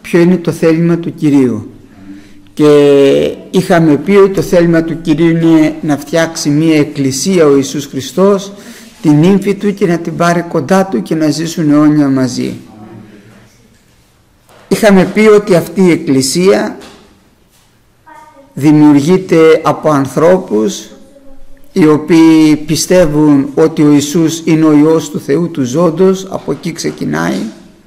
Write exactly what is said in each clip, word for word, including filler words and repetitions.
ποιο είναι το θέλημα του Κυρίου. Και είχαμε πει ότι το θέλημα του Κυρίου είναι να φτιάξει μία εκκλησία ο Ιησούς Χριστός, την ύμφη του, και να την πάρει κοντά του και να ζήσουν αιώνια μαζί. Είχαμε πει ότι αυτή η εκκλησία δημιουργείται από ανθρώπους οι οποίοι πιστεύουν ότι ο Ιησούς είναι ο Υιός του Θεού του ζώντος. Από εκεί ξεκινάει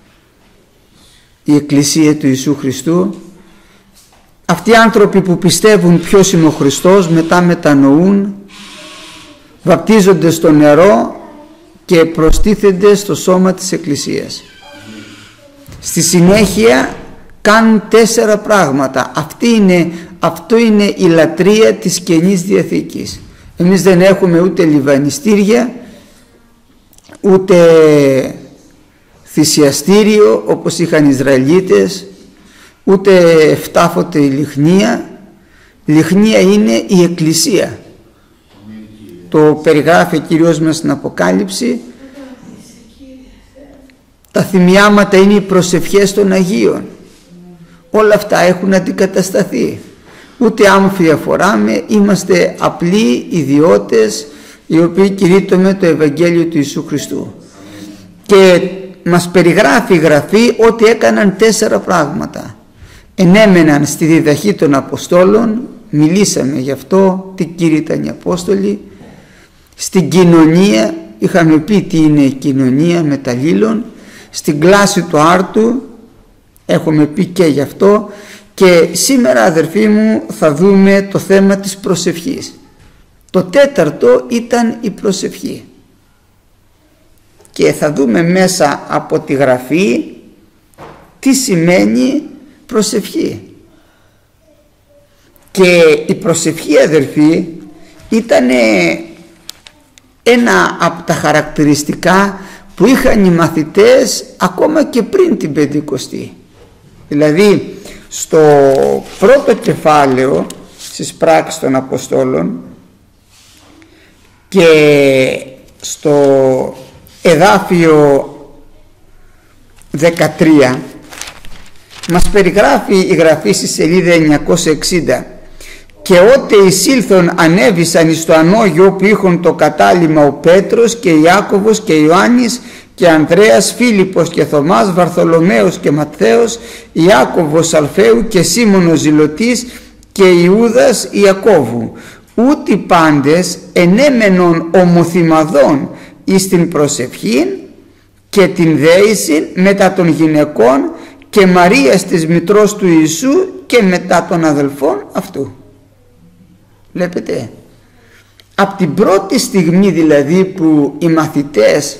η εκκλησία του Ιησού Χριστού. Αυτοί οι άνθρωποι που πιστεύουν ποιος είναι ο Χριστός, μετά μετανοούν, βαπτίζονται στο νερό και προστίθενται στο σώμα της εκκλησίας. Στη συνέχεια κάνουν τέσσερα πράγματα. Αυτή είναι, αυτό είναι η λατρεία της Καινής Διαθήκης. Εμείς δεν έχουμε ούτε λιβανιστήρια, ούτε θυσιαστήριο όπως είχαν οι Ισραηλίτες, ούτε εφτάφωτη λιχνία. Λιχνία είναι η εκκλησία. Το περιγράφει ο Κύριος μας στην Αποκάλυψη. Τα θυμιάματα είναι οι προσευχές των Αγίων. Όλα αυτά έχουν αντικατασταθεί. Ούτε άμφια φοράμε, είμαστε απλοί ιδιώτες οι οποίοι κηρύττουμε το Ευαγγέλιο του Ιησού Χριστού. Και μας περιγράφει η Γραφή ότι έκαναν τέσσερα πράγματα. Ενέμεναν στη διδαχή των Αποστόλων, μιλήσαμε γι' αυτό, τι κήρυταν οι Απόστολοι. Στην κοινωνία, είχαμε πει τι είναι η κοινωνία μεταλλήλων. Στην κλάση του άρτου, έχουμε πει και γι' αυτό. Και σήμερα, αδερφοί μου, θα δούμε το θέμα της προσευχής. Το τέταρτο ήταν η προσευχή. Και θα δούμε μέσα από τη Γραφή τι σημαίνει προσευχή. Και η προσευχή, αδερφοί, ήταν ένα από τα χαρακτηριστικά που είχαν οι μαθητές ακόμα και πριν την Πεντηκοστή. Δηλαδή στο πρώτο κεφάλαιο στις πράξεις των Αποστόλων και στο εδάφιο δεκατρία μας περιγράφει η Γραφή στη σελίδα εννιακόσια εξήντα: «Και ότε εισήλθον ανέβησαν εις το ανώγιο που είχον το κατάλημα ο Πέτρος και Ιάκωβος και Ιωάννης και Ανδρέας, Φίλιππος και Θωμάς, Βαρθολομαίος και Ματθαίος, Ιάκωβος Αλφαίου και Σίμωνος Ζηλωτής και Ιούδας Ιακώβου. Ούτι πάντες ενέμενον ομοθυμαδών εις την προσευχήν και την δέησιν μετά των γυναικών και Μαρίας της μητρός του Ιησού και μετά των αδελφών αυτού». Βλέπετε, από την πρώτη στιγμή δηλαδή που οι μαθητές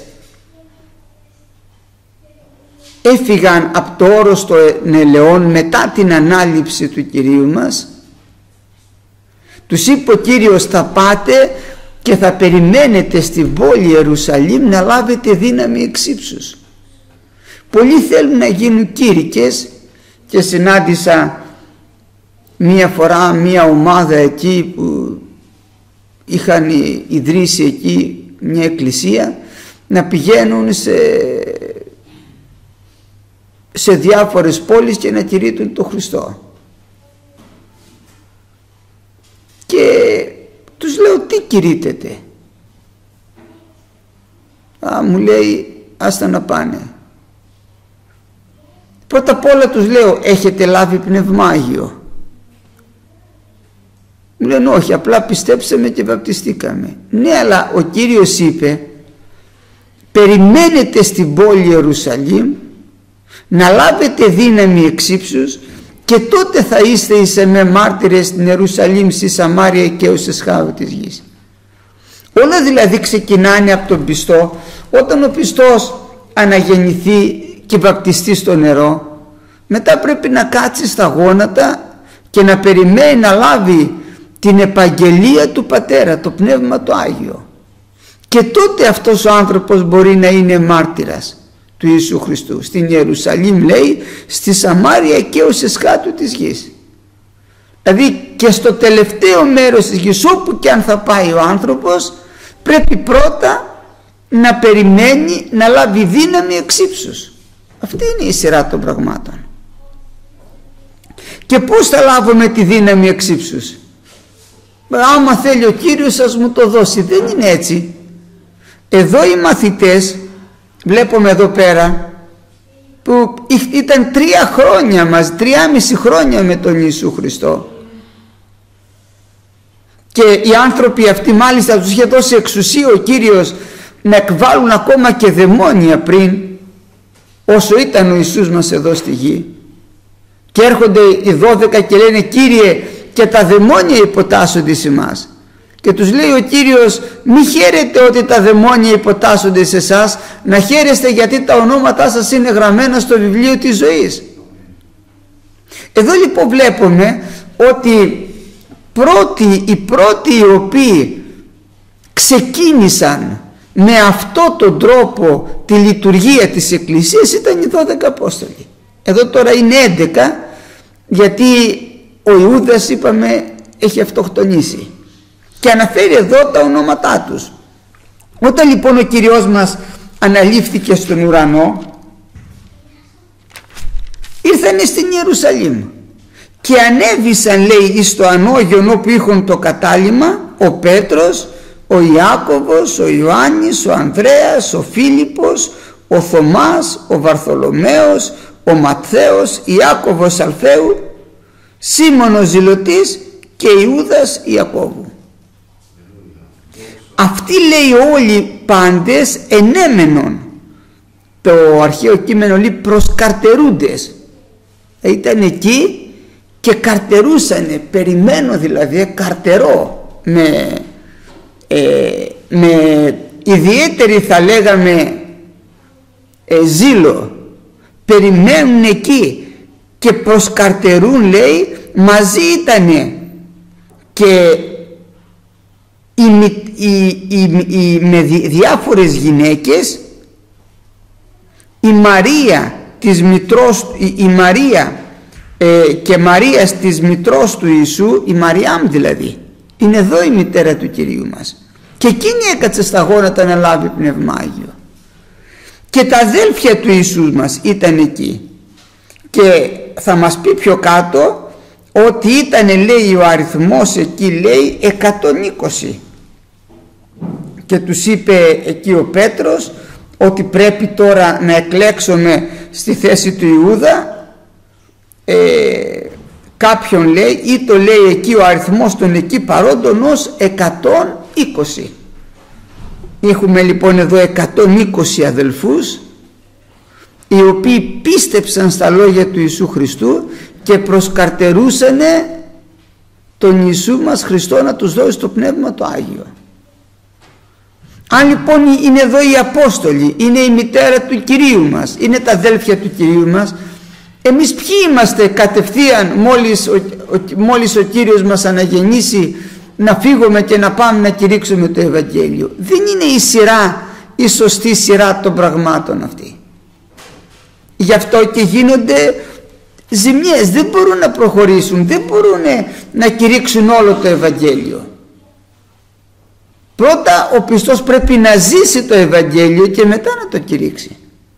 έφυγαν από το όρος των ελαιών μετά την ανάληψη του Κυρίου μας, τους είπε ο Κύριος: θα πάτε και θα περιμένετε στην πόλη Ιερουσαλήμ να λάβετε δύναμη εξ ύψους. Πολλοί θέλουν να γίνουν κήρυκες και συνάντησα μία φορά μία ομάδα εκεί που είχαν ιδρύσει εκεί μια εκκλησία, να πηγαίνουν σε, σε διάφορες πόλεις και να κηρύττουν τον Χριστό. Και τους λέω: τι κηρύττετε? Α, μου λέει: άστα να πάνε. Πρώτα απ' όλα τους λέω: έχετε λάβει Πνεύμα Άγιο? Μου λένε: όχι, απλά πιστέψαμε και βαπτιστήκαμε. Ναι, αλλά ο Κύριος είπε: περιμένετε στην πόλη Ιερουσαλήμ να λάβετε δύναμη εξ ύψους και τότε θα είστε εις εμέ μάρτυρες στην Ιερουσαλήμ, στη Σαμάρια και ως εσχάου της γης. Όλα δηλαδή ξεκινάνε από τον πιστό. Όταν ο πιστός αναγεννηθεί και βαπτιστεί στο νερό, μετά πρέπει να κάτσει στα γόνατα και να περιμένει να λάβει την επαγγελία του Πατέρα, το Πνεύμα το Άγιο. Και τότε αυτός ο άνθρωπος μπορεί να είναι μάρτυρας του Ιησού Χριστού. Στην Ιερουσαλήμ, λέει, στη Σαμάρια και ως εσχάτου της γης. Δηλαδή και στο τελευταίο μέρος της γης, όπου και αν θα πάει ο άνθρωπος, πρέπει πρώτα να περιμένει να λάβει δύναμη εξ ύψους. Αυτή είναι η σειρά των πραγμάτων. Και πώς θα λάβουμε τη δύναμη εξ ύψους? Άμα θέλει ο Κύριος σας μου το δώσει. Δεν είναι έτσι. Εδώ οι μαθητές, βλέπουμε εδώ πέρα, που ήταν τρία χρόνια μας, τριάμιση χρόνια με τον Ιησού Χριστό, και οι άνθρωποι αυτοί μάλιστα τους είχε δώσει εξουσία ο Κύριος να εκβάλουν ακόμα και δαιμόνια πριν, όσο ήταν ο Ιησούς μας εδώ στη γη. Και έρχονται οι δώδεκα και λένε, Κύριε, και τα δαιμόνια υποτάσσονται σε εμάς. Και τους λέει ο Κύριος, μη χαίρετε ότι τα δαιμόνια υποτάσσονται σε εσάς, να χαίρεστε γιατί τα ονόματά σας είναι γραμμένα στο βιβλίο της ζωής. Εδώ λοιπόν βλέπουμε ότι πρώτοι, οι πρώτοι οι οποίοι ξεκίνησαν με αυτό τον τρόπο τη λειτουργία της Εκκλησίας ήταν οι δώδεκα Απόστολοι. Εδώ τώρα είναι έντεκα, γιατί ο Ιούδας, είπαμε, έχει αυτοκτονήσει, και αναφέρει εδώ τα ονόματά τους. Όταν λοιπόν ο Κύριος μας αναλήφθηκε στον ουρανό, ήρθανε στην Ιερουσαλήμ και ανέβησαν, λέει, εις το ανώγιον όπου είχαν το κατάλημα ο Πέτρος, ο Ιάκωβος, ο Ιωάννης, ο Ανδρέας, ο Φίλιππος, ο Θωμάς, ο Βαρθολομαίος, ο Ματθαίος, Ιάκωβος Αλφαίου, Σίμωνος Ζηλωτής και Ιούδας Ιακώβου. Αυτοί, λέει, όλοι πάντες ενέμενον. Το αρχαίο κείμενο λέει προσκαρτερούντες. Ήταν εκεί και καρτερούσανε, περιμένω δηλαδή, καρτερώ με, ε, με ιδιαίτερη, θα λέγαμε, ε, ζήλο. Περιμένουν εκεί και προσκαρτερούν, λέει, μαζί ήτανε και οι, οι, οι, οι, με διάφορες γυναίκες, η Μαρία της μητρός, η, η Μαρία ε, και Μαρίας της μητρός του Ιησού, η Μαριάμ δηλαδή, είναι εδώ η μητέρα του Κυρίου μας, και εκείνη έκατσε στα γόνατα να λάβει Πνεύμα Άγιο, και τα αδέλφια του Ιησού μας ήταν εκεί. Και θα μας πει πιο κάτω ότι ήταν, λέει, ο αριθμός εκεί, λέει, εκατόν είκοσι, και τους είπε εκεί ο Πέτρος ότι πρέπει τώρα να εκλέξουμε στη θέση του Ιούδα ε, κάποιον, λέει, ή το λέει εκεί ο αριθμός των εκεί παρόντων ως εκατόν είκοσι. Έχουμε λοιπόν εδώ εκατόν είκοσι αδελφούς, οι οποίοι πίστεψαν στα λόγια του Ιησού Χριστού και προσκαρτερούσανε τον Ιησού μας Χριστό να τους δώσει το Πνεύμα το Άγιο. Αν λοιπόν είναι εδώ οι Απόστολοι, είναι η μητέρα του Κυρίου μας, είναι τα αδέλφια του Κυρίου μας, εμείς ποιοι είμαστε κατευθείαν μόλις ο, ο, μόλις ο Κύριος μας αναγεννήσει να φύγουμε και να πάμε να κηρύξουμε το Ευαγγέλιο? Δεν είναι η σειρά, η σωστή σειρά των πραγμάτων αυτή. Γι' αυτό και γίνονται ζημιές, δεν μπορούν να προχωρήσουν, δεν μπορούν να κηρύξουν όλο το Ευαγγέλιο. Πρώτα ο πιστός πρέπει να ζήσει το Ευαγγέλιο και μετά να το κηρύξει.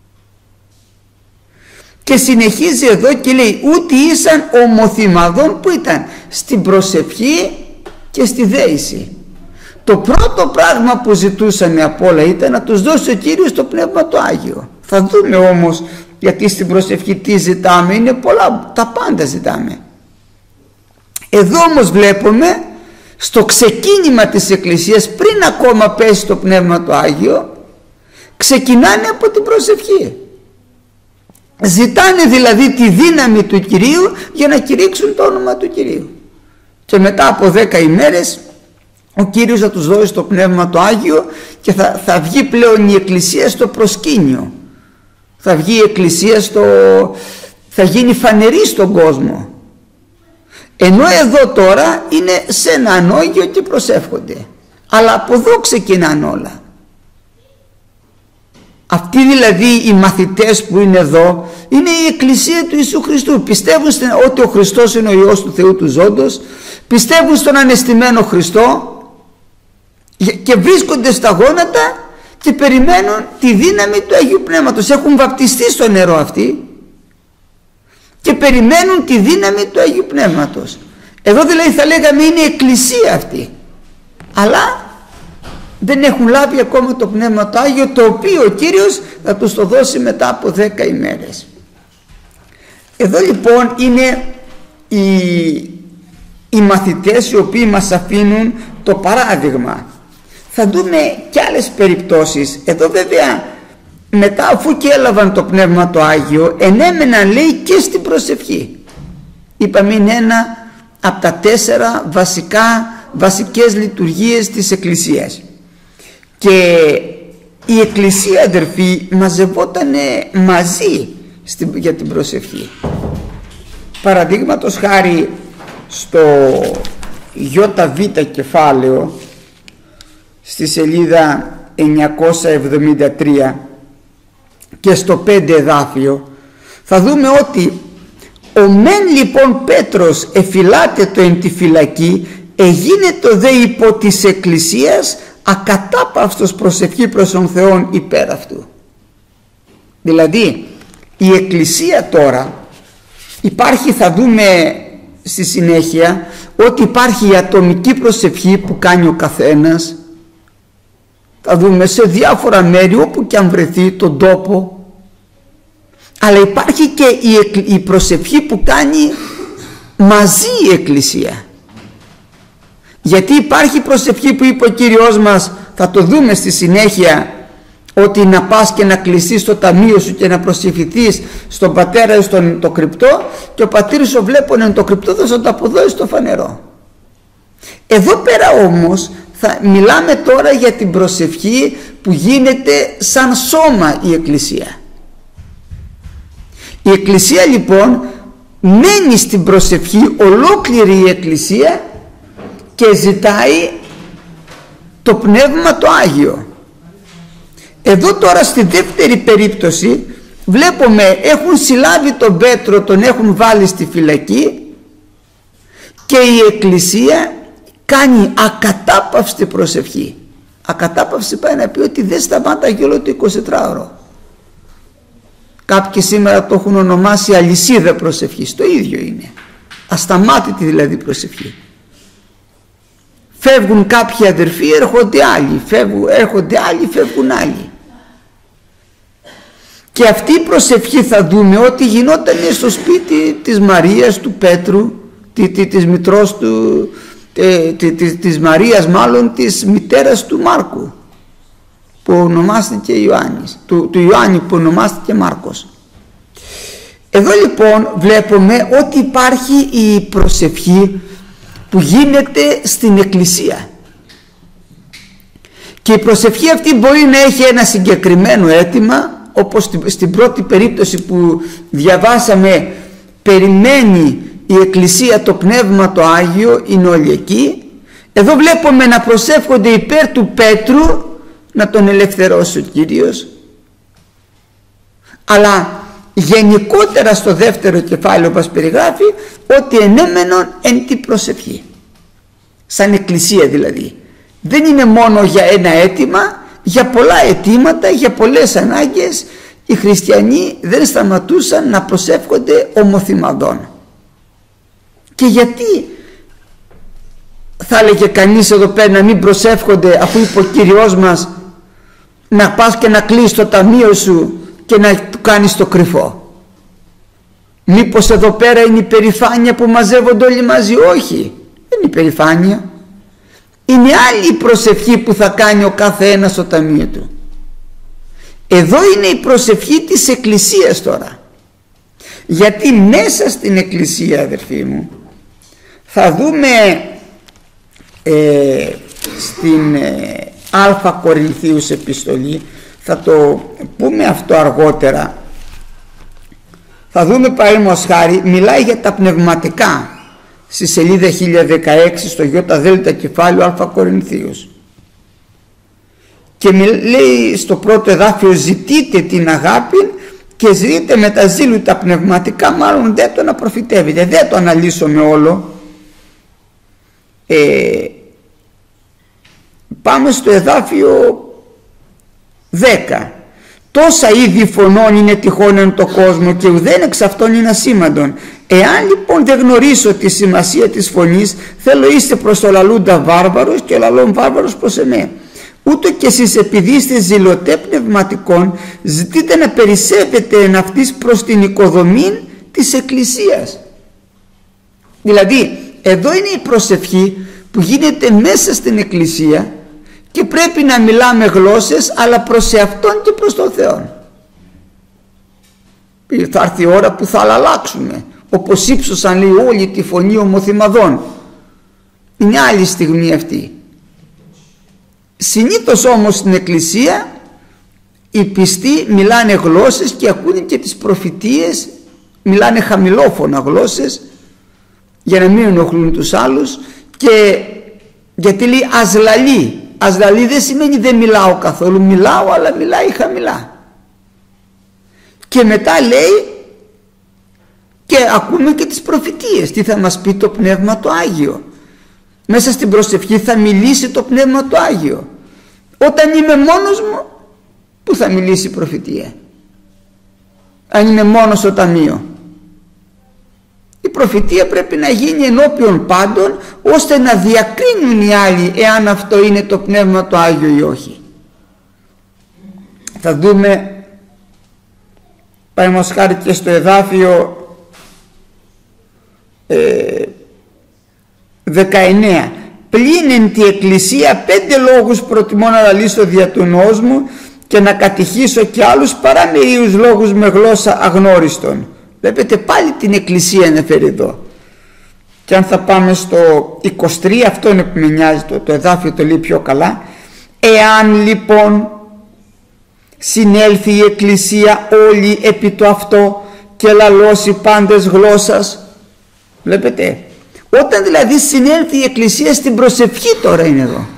Και συνεχίζει εδώ και λέει, ούτε ήσαν ομοθυμαδών, που ήταν στην προσευχή και στη δέηση. Το πρώτο πράγμα που ζητούσαν από όλα ήταν να τους δώσει ο Κύριος το Πνεύμα το Άγιο. Θα δούμε όμως, γιατί στην προσευχή τι ζητάμε, είναι πολλά, τα πάντα ζητάμε. Εδώ όμως βλέπουμε στο ξεκίνημα της Εκκλησίας, πριν ακόμα πέσει το Πνεύμα το Άγιο, ξεκινάνε από την προσευχή. Ζητάνε δηλαδή τη δύναμη του Κυρίου για να κηρύξουν το όνομα του Κυρίου. Και μετά από δέκα ημέρες ο Κύριος θα τους δώσει το Πνεύμα το Άγιο και θα, θα βγει πλέον η Εκκλησία στο προσκήνιο. Θα βγει η Εκκλησία στο... θα γίνει φανερή στον κόσμο. Ενώ εδώ τώρα είναι σε ένα ανώγιο και προσεύχονται. Αλλά από εδώ ξεκινάνε όλα. Αυτοί δηλαδή οι μαθητές που είναι εδώ είναι η Εκκλησία του Ιησού Χριστού. Πιστεύουν ότι ο Χριστός είναι ο Υιός του Θεού του Ζώντος, πιστεύουν στον ανεστημένο Χριστό και βρίσκονται στα γόνατα και περιμένουν τη δύναμη του Αγίου Πνεύματος. Έχουν βαπτιστεί στο νερό αυτοί και περιμένουν τη δύναμη του Αγίου Πνεύματος. Εδώ δηλαδή θα λέγαμε είναι η εκκλησία αυτή, αλλά δεν έχουν λάβει ακόμα το Πνεύμα το Άγιο, το οποίο ο Κύριος θα τους το δώσει μετά από δέκα ημέρες. Εδώ λοιπόν είναι οι, οι μαθητές οι οποίοι μας αφήνουν το παράδειγμα. Θα δούμε και άλλες περιπτώσεις. Εδώ βέβαια μετά, αφού και έλαβαν το Πνεύμα το Άγιο, ενέμεναν λέει και στην προσευχή. Είπαμε είναι ένα από τα τέσσερα βασικά, βασικές λειτουργίες της Εκκλησίας. Και η Εκκλησία, αδερφοί, μαζευόταν μαζί στην, για την προσευχή. Παραδείγματος χάρη στο ΙΒ κεφάλαιο, στη σελίδα εννιακόσια εβδομήντα τρία και στο πέντε εδάφιο, θα δούμε ότι ο μεν λοιπόν Πέτρος εφυλάτετο εν τη φυλακή, εγίνετο δε υπό της Εκκλησίας ακατάπαυστος προσευχή προς τον Θεόν υπέρ αυτού. Δηλαδή η Εκκλησία τώρα υπάρχει, θα δούμε στη συνέχεια, ότι υπάρχει η ατομική προσευχή που κάνει ο καθένας. Θα δούμε σε διάφορα μέρη όπου και αν βρεθεί τον τόπο. Αλλά υπάρχει και η, η προσευχή που κάνει μαζί η Εκκλησία. Γιατί υπάρχει προσευχή που είπε ο Κύριος μας, θα το δούμε στη συνέχεια, ότι να πας και να κλειστείς στο ταμείο σου και να προσευχηθείς στον πατέρα στον το κρυπτό, και ο πατήρ σου βλέπουν εν το κρυπτό θα σου το αποδώσει στο φανερό. Εδώ πέρα όμως θα μιλάμε τώρα για την προσευχή που γίνεται σαν σώμα η Εκκλησία. Η Εκκλησία λοιπόν μένει στην προσευχή, ολόκληρη η Εκκλησία, και ζητάει το Πνεύμα το Άγιο. Εδώ τώρα στη δεύτερη περίπτωση βλέπουμε έχουν συλλάβει τον Πέτρο, τον έχουν βάλει στη φυλακή και η Εκκλησία κάνει ακατάπαυστη προσευχή. Ακατάπαυστη πάει να πει ότι δεν σταμάταγε όλο το εικοσιτράωρο. Κάποιοι σήμερα το έχουν ονομάσει αλυσίδα προσευχής. Το ίδιο είναι. Ασταμάτητη δηλαδή προσευχή. Φεύγουν κάποιοι αδερφοί, έρχονται άλλοι. Φεύγουν, έρχονται άλλοι, φεύγουν άλλοι. Και αυτή η προσευχή θα δούμε ότι γινόταν στο σπίτι της Μαρίας, του Πέτρου, της μητρός του, της Μαρίας, μάλλον της μητέρας του Μάρκου, που ονομάστηκε Ιωάννης, του, του Ιωάννη που ονομάστηκε Μάρκος. Εδώ λοιπόν βλέπουμε ότι υπάρχει η προσευχή που γίνεται στην Εκκλησία, και η προσευχή αυτή μπορεί να έχει ένα συγκεκριμένο αίτημα, όπως στην πρώτη περίπτωση που διαβάσαμε, περιμένει η Εκκλησία το Πνεύμα το Άγιο, είναι όλοι εκεί. Εδώ βλέπουμε να προσεύχονται υπέρ του Πέτρου να τον ελευθερώσει ο Κύριος, αλλά γενικότερα στο δεύτερο κεφάλαιο μας περιγράφει ότι ενέμενον εν τη προσευχή, σαν Εκκλησία δηλαδή. Δεν είναι μόνο για ένα αίτημα, για πολλά αιτήματα, για πολλές ανάγκες οι χριστιανοί δεν σταματούσαν να προσεύχονται ομοθυμαδών. Και γιατί θα έλεγε κανείς εδώ πέρα να μην προσεύχονται, αφού είπε ο Κύριος μας να πας και να κλείσεις το ταμείο σου και να του κάνεις το κρυφό? Μήπως εδώ πέρα είναι η περηφάνεια που μαζεύονται όλοι μαζί? Όχι, δεν είναι η περηφάνεια. Είναι άλλη η προσευχή που θα κάνει ο κάθε ένας στο ταμείο του. Εδώ είναι η προσευχή της Εκκλησίας τώρα. Γιατί μέσα στην Εκκλησία, αδερφοί μου, θα δούμε ε, στην ε, Α Κορινθίους επιστολή, θα το πούμε αυτό αργότερα, θα δούμε παραδείγματος χάρη, μιλάει για τα πνευματικά στη σελίδα χίλια δεκαέξι στο ΙΔ κεφάλαιο Α Κορινθίους, και λέει στο πρώτο εδάφιο ζητείτε την αγάπη και ζητείτε με τα ζήλου τα πνευματικά, μάλλον δεν το να προφητεύετε. Δεν το αναλύσουμε όλο. ε, πάμε στο εδάφιο δέκα. τόσα είδη φωνών είναι τυχόν εν το κόσμο και ουδέν εξ αυτών είναι ασήμαντον. Εάν λοιπόν δεν γνωρίσω τη σημασία της φωνής, θέλω είστε προς το λαλούντα βάρβαρος και ο λαλών βάρβαρος προς εμέ. Ούτω και εσείς επειδή είστε ζηλωτέ πνευματικών, ζητείτε να περισσεύετε εν αυτής προς την οικοδομή της Εκκλησίας. Δηλαδή εδώ είναι η προσευχή που γίνεται μέσα στην Εκκλησία και πρέπει να μιλάμε γλώσσες, αλλά προς εαυτόν και προς τον Θεό. Θα έρθει η ώρα που θα αλλάξουμε, όπως ύψωσαν λέει όλη τη φωνή ομοθυμαδών. Είναι άλλη στιγμή αυτή. Συνήθως όμως στην Εκκλησία οι πιστοί μιλάνε γλώσσες και ακούνε και τις προφητείες, μιλάνε χαμηλόφωνα γλώσσες για να μην ενοχλούν τους άλλους, και γιατί λέει ασλαλή. Ασλαλή δεν σημαίνει δεν μιλάω καθόλου, μιλάω αλλά μιλάει χαμηλά. Και μετά λέει και ακούμε και τις προφητείες, τι θα μας πει το Πνεύμα το Άγιο. Μέσα στην προσευχή θα μιλήσει το Πνεύμα το Άγιο. Όταν είμαι μόνος μου, πού θα μιλήσει η προφητεία? Αν είμαι μόνος στο ταμείο. Η προφητεία πρέπει να γίνει ενώπιον πάντων, ώστε να διακρίνουν οι άλλοι εάν αυτό είναι το Πνεύμα το Άγιο ή όχι. Θα δούμε παραδείγματος χάρη και στο εδάφιο ε, δεκαεννέα. Πλην εν τη Εκκλησία πέντε λόγους προτιμώ να λαλήσω δια του νόους μου και να κατηχήσω και άλλους παρά μερίους λόγους με γλώσσα αγνώριστον. Βλέπετε πάλι την Εκκλησία αναφέρει εδώ. Και αν θα πάμε στο είκοσι τρία, αυτό είναι που με νοιάζει, το, το εδάφιο το λέει πιο καλά. Εάν λοιπόν συνέλθει η Εκκλησία όλη επί το αυτό και λαλώσει πάντες γλώσσας. Βλέπετε, όταν δηλαδή συνέλθει η Εκκλησία στην προσευχή, τώρα είναι εδώ,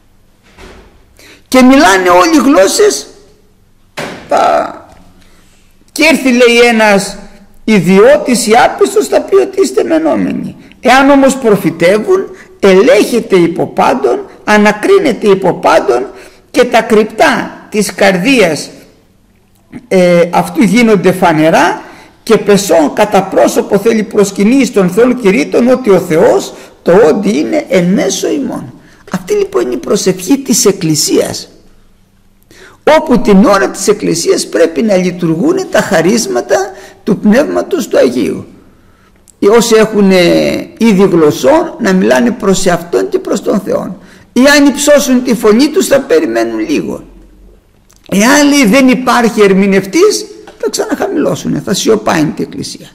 και μιλάνε όλοι γλώσσες, θα... και έρθει λέει ένας ιδιώτης ή άπιστος, θα πει ότι είστε μενόμενοι. Εάν όμως προφητεύουν, ελέγχεται υπό πάντων, ανακρίνεται υπό πάντων, και τα κρυπτά της καρδίας ε, αυτού γίνονται φανερά, και πεσόν κατά πρόσωπο θέλει προσκυνήσει των Θεών κηρύττων ότι ο Θεός το όντι είναι εν μέσω ημών. Αυτή λοιπόν είναι η προσευχή της Εκκλησίας, όπου την ώρα της Εκκλησίας πρέπει να λειτουργούν τα χαρίσματα του Πνεύματος του Αγίου. Οι όσοι έχουν είδη γλωσσών να μιλάνε προς εαυτόν και προς τον Θεό. Ή αν υψώσουν τη φωνή τους θα περιμένουν λίγο. Εάν λέει δεν υπάρχει ερμηνευτής, θα ξαναχαμηλώσουν, θα σιωπάει την Εκκλησία.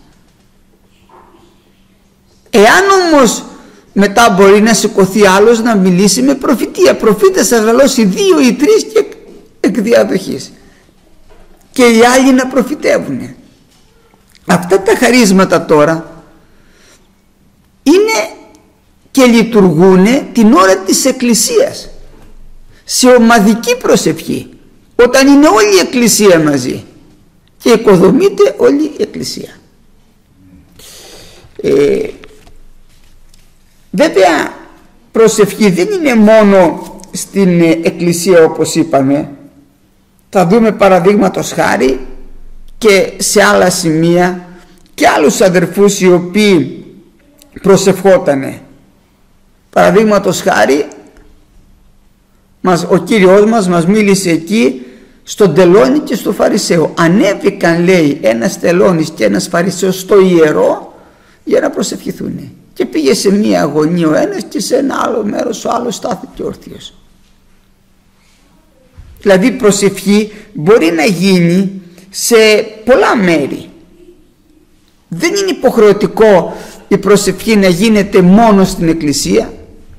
Εάν όμως μετά μπορεί να σηκωθεί άλλος να μιλήσει με προφητεία, προφήτες θα λαλώσει δύο ή τρεις και εκ διαδοχής, και οι άλλοι να προφητεύουν. Αυτά τα χαρίσματα τώρα είναι και λειτουργούν την ώρα της Εκκλησίας, σε ομαδική προσευχή, όταν είναι όλη η Εκκλησία μαζί και οικοδομείται όλη η Εκκλησία. ε, βέβαια προσευχή δεν είναι μόνο στην Εκκλησία, όπως είπαμε, θα δούμε παραδείγματος χάρη και σε άλλα σημεία και άλλους αδερφούς οι οποίοι προσευχότανε. Παραδείγματος χάρη μας, ο Κύριος μας μας μίλησε εκεί στον τελώνη και στο Φαρισαίο. Ανέβηκαν λέει ένας τελώνης και ένας Φαρισαίος στο ιερό για να προσευχηθούν, και πήγε σε μία αγωνία ο ένας και σε ένα άλλο μέρος ο άλλος στάθηκε όρθιος. Δηλαδή προσευχή μπορεί να γίνει σε πολλά μέρη. Δεν είναι υποχρεωτικό η προσευχή να γίνεται μόνο στην Εκκλησία,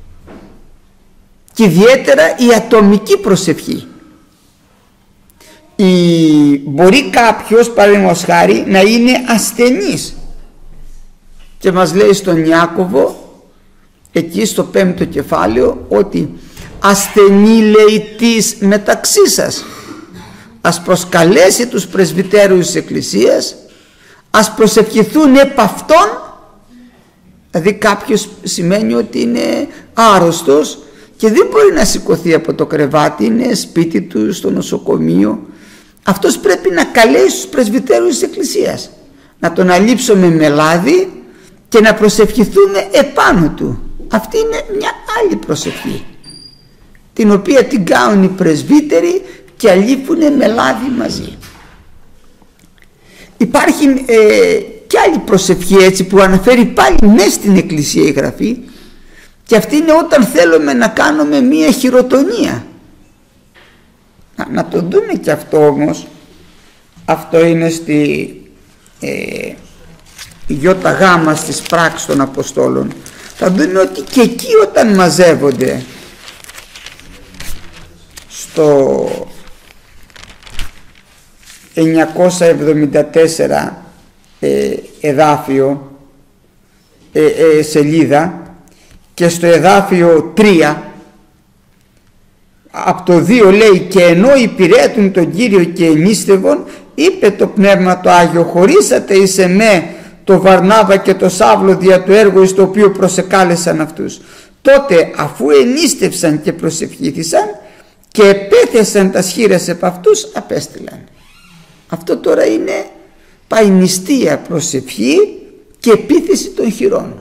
και ιδιαίτερα η ατομική προσευχή. Η... μπορεί κάποιος παραδείγματος χάρη να είναι ασθενής και μας λέει στον Ιάκωβο εκεί στο πέμπτο κεφάλαιο ότι ασθενή λέει της μεταξύ σας, ας προσκαλέσει τους πρεσβυτέρους της Εκκλησίας, ας προσευχηθούν επ' αυτόν. Δηλαδή κάποιος σημαίνει ότι είναι άρρωστος και δεν μπορεί να σηκωθεί από το κρεβάτι, είναι σπίτι του, στο νοσοκομείο, αυτός πρέπει να καλέσει τους πρεσβυτέρους της Εκκλησίας, να τον αλείψουμε με λάδι και να προσευχηθούμε επάνω του. Αυτή είναι μια άλλη προσευχή, την οποία την κάνουν οι πρεσβύτεροι και αλείφουν με λάδι μαζί. Υπάρχει ε, και άλλη προσευχή έτσι που αναφέρει πάλι μέσα στην Εκκλησία η Γραφή, και αυτή είναι όταν θέλουμε να κάνουμε μία χειροτονία. Να, να το δούμε και αυτό όμως. Αυτό είναι στη ε, γιώτα γάμα στις πράξεις των Αποστόλων. Θα δούμε ότι και εκεί όταν μαζεύονται στο εννιακόσια εβδομήντα τέσσερα ε, εδάφιο ε, ε, σελίδα και στο εδάφιο τρία, από το δύο λέει, και ενώ υπηρέτουν τον Κύριο και ενίστευον, είπε το Πνεύμα το Άγιο, χωρίσατε εις εμέ το Βαρνάβα και το Σαύλο δια του έργου εις το οποίο προσεκάλεσαν αυτούς. Τότε αφού ενίστευσαν και προσευχήθησαν και επέθεσαν τα σχήρες επ' αυτούς, απέστειλαν. Αυτό τώρα είναι πάει νηστεία προσευχή και επίθεση των χειρών.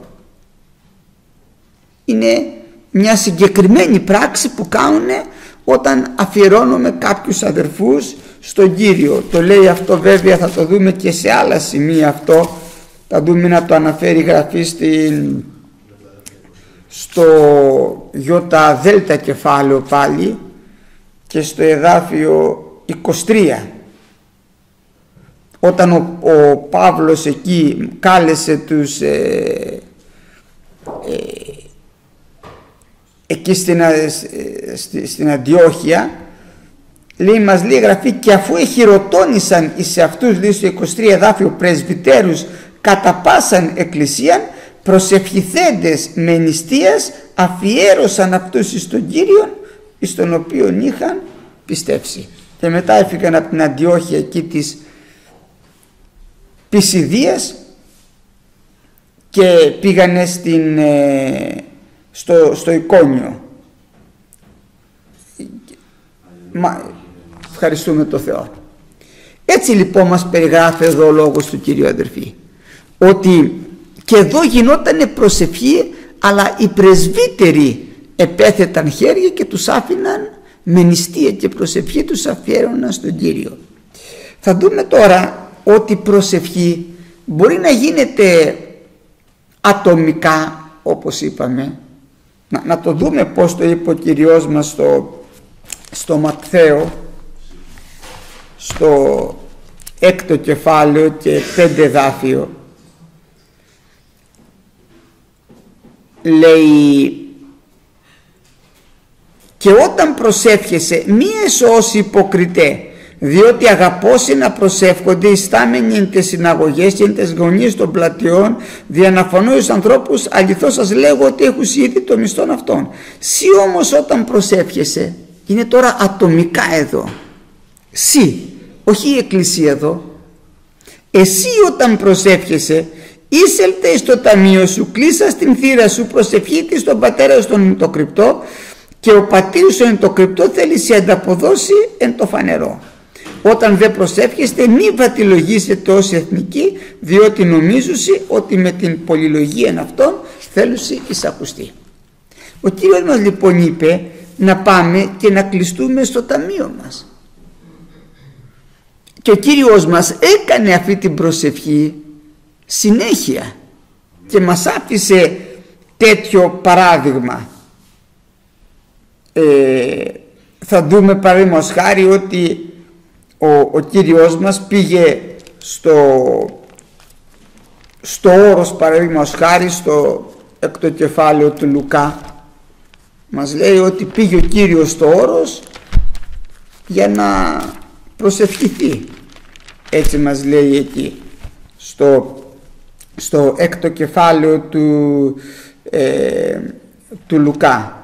Είναι μια συγκεκριμένη πράξη που κάνουν όταν αφιερώνουμε κάποιους αδερφούς στον Κύριο. Το λέει αυτό, βέβαια θα το δούμε και σε άλλα σημεία αυτό, θα δούμε να το αναφέρει η Γραφή στην, στο γιώτα δέλτα κεφάλαιο πάλι και στο εδάφιο είκοσι τρία, όταν ο, ο Παύλος εκεί κάλεσε τους ε, ε, εκεί στην, στη, στην Αντιόχεια, λέει, μας λέει η Γραφή, και αφού εχειροτώνησαν εις αυτούς, λέει στο είκοσι τρία εδάφιο, πρεσβυτέρους κατά πάσαν εκκλησίαν, προσευχηθέντες με νηστείας αφιέρωσαν αυτούς εις τον Κύριον εις τον οποίον είχαν πιστέψει. Και μετά έφυγαν από την Αντιόχεια εκεί της Πισιδίας και πήγανε στην, στο, στο Εικόνιο. Μα, ευχαριστούμε το Θεό. Έτσι λοιπόν μας περιγράφει εδώ ο λόγος του Κυρίου, αδερφοί, ότι και εδώ γινότανε προσευχή, αλλά οι πρεσβύτεροι επέθεταν χέρια και τους άφηναν με νηστεία και προσευχή, τους αφιέρωναν στον Κύριο. Θα δούμε τώρα ότι η προσευχή μπορεί να γίνεται ατομικά, όπως είπαμε. Να, να το δούμε πώς το είπε ο Κυριός μας στο, στο Ματθαίο, στο έκτο κεφάλαιο και πέντε εδάφιο. Λέει, και όταν προσεύχεσαι μη εσώσει υποκριτέ, διότι αγαπώσει να προσεύχονται οι στάμενοι εν τες συναγωγές και εν τες γωνίες των πλατειών, δια να φωνώ στους ανθρώπους, αληθώς σας λέγω ότι έχουν ήδη το μισθόν αυτών. Σύ όμως όταν προσεύχεσαι, είναι τώρα ατομικά εδώ, σύ, όχι η Εκκλησία εδώ, εσύ όταν προσεύχεσαι, ήσελτε εις το ταμείο σου, κλείσα στην θύρα σου, προσευχήτη στον πατέρα στον το κρυπτό, και ο πατήρ σου εν το κρυπτό θέλει σε ανταποδώσει εν το φανερό. Όταν δεν προσεύχεστε, μη βατιλογήσετε ως εθνικοί, διότι νομίζουσι ότι με την πολυλογία αυτών θέλουσι εισακουστεί. Ο Κύριος μας λοιπόν είπε να πάμε και να κλειστούμε στο ταμείο μας. Και ο Κύριος μας έκανε αυτή την προσευχή συνέχεια και μας άφησε τέτοιο παράδειγμα. Ε, θα δούμε παραδείγματος χάρη ότι ο, ο Κύριος μας πήγε στο, στο όρος, παραδείγματος χάρη στο έκτο κεφάλαιο του Λουκά, μας λέει ότι πήγε ο Κύριος στο όρος για να προσευχηθεί. Έτσι μας λέει εκεί στο, στο έκτο κεφάλαιο του, ε, του Λουκά,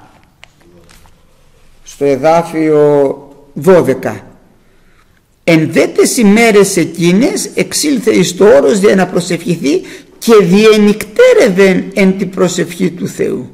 στο εδάφιο δώδεκα. Εν δε τες ημέρες εκείνες εξήλθε εις το όρος για να προσευχηθεί και διενυκτέρευεν εν την προσευχή του Θεού.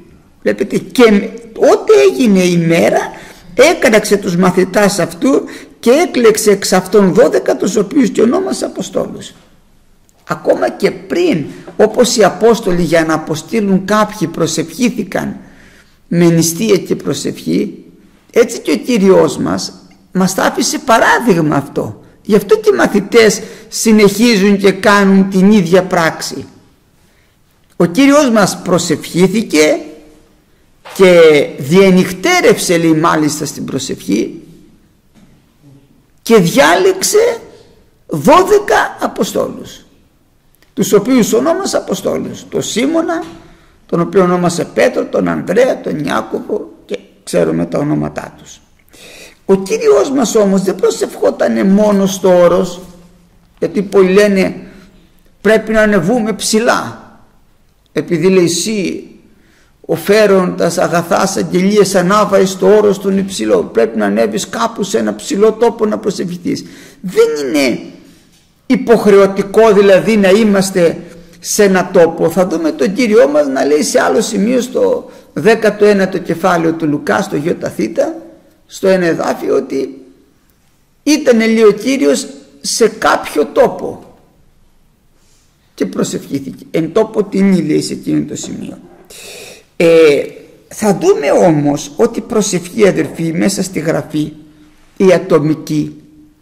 Βλέπετε, και ό,τι έγινε η μέρα έκραξε τους μαθητάς αυτού και έκλεξε εξ αυτών δώδεκα, τους οποίους και ονόμασε Αποστόλους. Ακόμα και πριν, όπως οι Απόστολοι για να αποστείλουν κάποιοι προσευχήθηκαν με νηστεία και προσευχή, έτσι και ο Κύριος μας μας τα άφησε παράδειγμα αυτό. Γι' αυτό και οι μαθητές συνεχίζουν και κάνουν την ίδια πράξη. Ο Κύριος μας προσευχήθηκε και διενυχτέρευσε, λέει, μάλιστα στην προσευχή, και διάλεξε δώδεκα Αποστόλους, τους οποίους ονόμασε Αποστόλους, τον Σίμωνα, τον οποίο ονόμασε Πέτρο, τον Ανδρέα, τον Ιάκωβο, και ξέρουμε τα ονόματά τους. Ο Κύριος μας όμως δεν προσευχόταν μόνο στο όρος, γιατί πολλοί λένε πρέπει να ανεβούμε ψηλά, επειδή λέει εσύ ο φέροντας αγαθάς αγγελίες ανάβαει στο όρος των υψηλών, πρέπει να ανέβεις κάπου σε ένα ψηλό τόπο να προσευχηθείς. Δεν είναι υποχρεωτικό δηλαδή να είμαστε σε ένα τόπο. Θα δούμε τον Κύριό μας να λέει σε άλλο σημείο στο δέκατο ένατο κεφάλαιο του Λουκά, στο Ιώτα Θήτα, στο ένα εδάφιο, ότι ήταν, λέει, ο Κύριος σε κάποιο τόπο και προσευχήθηκε. Εν τόπο την λέει σε εκείνο το σημείο. Ε, θα δούμε όμως ότι η προσευχή, αδερφοί, μέσα στη Γραφή, η ατομική,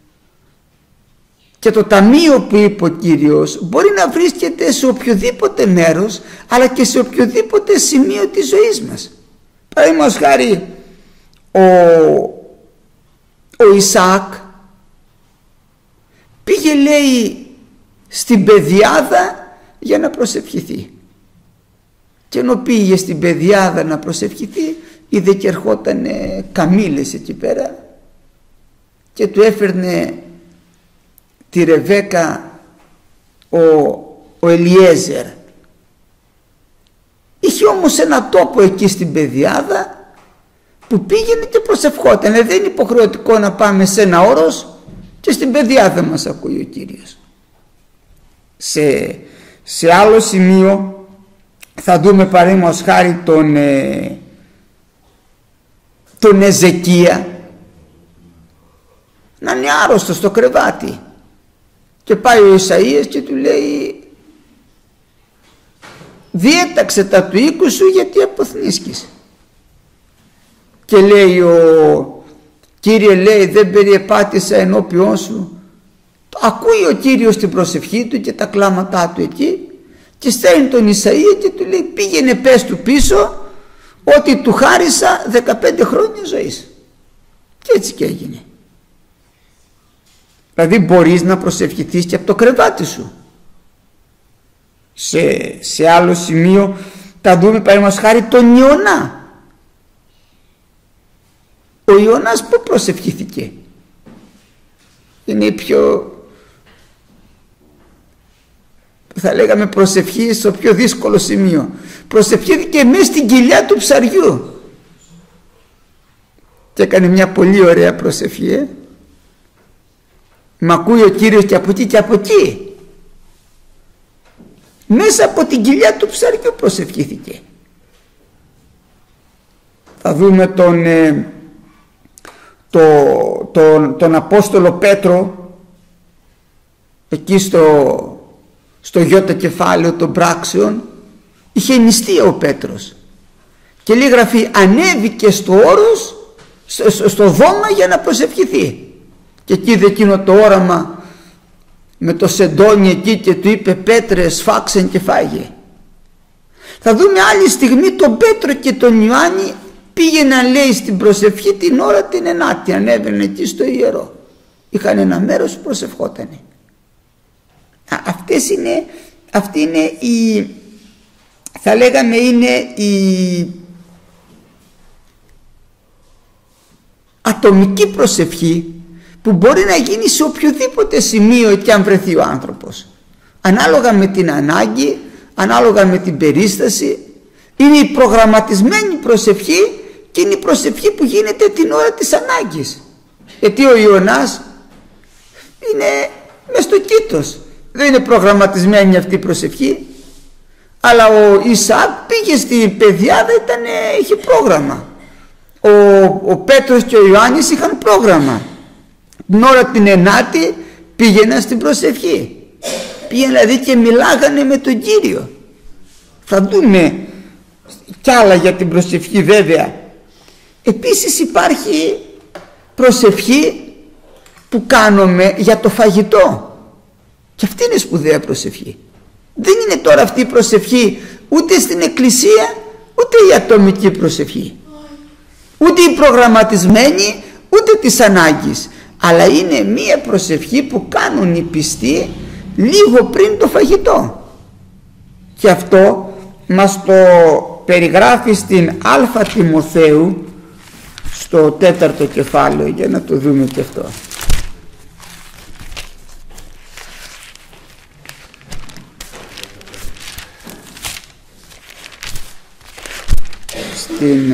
και το ταμείο που είπε ο Κύριος μπορεί να βρίσκεται σε οποιοδήποτε μέρος, αλλά και σε οποιοδήποτε σημείο της ζωής μας. Παραδείγματος χάρη, ο, ο Ισαάκ πήγε, λέει, στην πεδιάδα για να προσευχηθεί, και ενώ πήγε στην πεδιάδα να προσευχηθεί, είδε και ερχόταν καμήλες εκεί πέρα και του έφερνε τη Ρεβέκα ο, ο Ελιέζερ. Είχε όμως ένα τόπο εκεί στην πεδιάδα που πήγαινε και προσευχόταν. Δεν είναι υποχρεωτικό να πάμε σε ένα όρος και στην πεδιάδα μας ακούει ο Κύριος. Σε, σε άλλο σημείο θα δούμε παραδείγματος χάρη τον, ε, τον Εζεκία να είναι άρρωστο στο κρεβάτι, και πάει ο Ισαΐας και του λέει διέταξε τα του οίκου σου γιατί αποθνίσκεις. Και λέει ο Κύριε, λέει, δεν περιεπάτησα ενώπιόν σου. Ακούει ο Κύριος την προσευχή του και τα κλάματά του εκεί, και στέλνει τον Ισαΐα και του λέει πήγαινε πες του πίσω ότι του χάρισα δεκαπέντε χρόνια ζωής. Και έτσι και έγινε. Δηλαδή μπορείς να προσευχηθείς και από το κρεβάτι σου. Σε, σε άλλο σημείο θα δούμε παραδείγματος χάρη τον Ιωνά. Ο Ιωνάς που προσευχήθηκε? Είναι η πιο, θα λέγαμε, προσευχή στο πιο δύσκολο σημείο. Προσευχήθηκε μέσα στην κοιλιά του ψαριού και έκανε μια πολύ ωραία προσευχή. ε? Μ' ακούει ο Κύριος και από εκεί και από εκεί. Μέσα από την κοιλιά του ψαριού προσευχήθηκε. Θα δούμε τον, ε, το, τον, τον Απόστολο Πέτρο εκεί στο στο γιώτα κεφάλαιο των πράξεων. Είχε νηστεία ο Πέτρος και λέει Γραφή ανέβηκε στο όρος, στο, στο, στο δώμα για να προσευχηθεί, και εκεί είδε εκείνο το όραμα με το σεντόνι εκεί και του είπε Πέτρε σφάξεν και φάγε. Θα δούμε άλλη στιγμή τον Πέτρο και τον Ιωάννη πήγαιναν, λέει, στην προσευχή την ώρα την ενάτη, ανέβαινε εκεί στο ιερό, είχαν ένα μέρος που προσευχότανε. Αυτές είναι, αυτή είναι η, θα λέγαμε είναι η ατομική προσευχή που μπορεί να γίνει σε οποιοδήποτε σημείο και αν βρεθεί ο άνθρωπος, ανάλογα με την ανάγκη, ανάλογα με την περίσταση. Είναι η προγραμματισμένη προσευχή και είναι η προσευχή που γίνεται την ώρα της ανάγκης, γιατί ο Ιωνάς είναι μες στο κήτος. Δεν είναι προγραμματισμένη αυτή η προσευχή, αλλά ο Ισαάκ πήγε στην πεδιάδα, ήταν, είχε πρόγραμμα. Ο, ο Πέτρος και ο Ιωάννης είχαν πρόγραμμα. την ώρα την ενάτη πήγαιναν στην προσευχή, πήγαιναν δηλαδή και μιλάγανε με τον Κύριο. Θα δούμε κι άλλα για την προσευχή βέβαια. Επίσης υπάρχει προσευχή που κάνουμε για το φαγητό, και αυτή είναι σπουδαία προσευχή. Δεν είναι τώρα αυτή η προσευχή ούτε στην εκκλησία, ούτε η ατομική προσευχή, ούτε η προγραμματισμένη, ούτε της ανάγκης, αλλά είναι μία προσευχή που κάνουν οι πιστοί λίγο πριν το φαγητό, και αυτό μας το περιγράφει στην Α Τιμοθέου στο τέταρτο κεφάλαιο, για να το δούμε και αυτό. Στην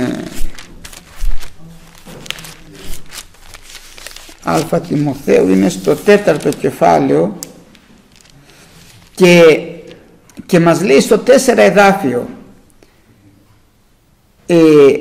Α Τιμοθέου είναι στο τέταρτο κεφάλαιο και, και μας λέει στο τέσσερα εδάφιο, ε,